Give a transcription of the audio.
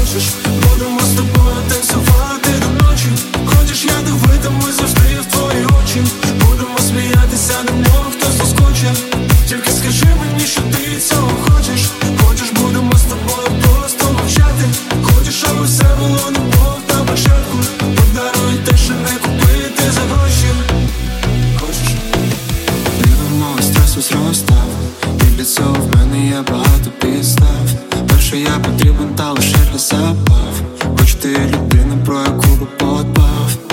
хочеш, будемо з тобою танцювати до ночі. Хочеш, я дивитимусь завжди в твої очі. Будемо сміятися, немов хтось заскоче. Тільки скажи мені, що ти цього хочеш. Хочеш, будемо з тобою просто мовчати. Хочеш, аби все було немов на початку. Подаруй те, що не купити за гроші. Хочеш? Дивимо, стресу зростав. І для цього в мене є багато підстав. Перше я потрібен, та лише для забав. Хоч ти людина, про яку би подбав.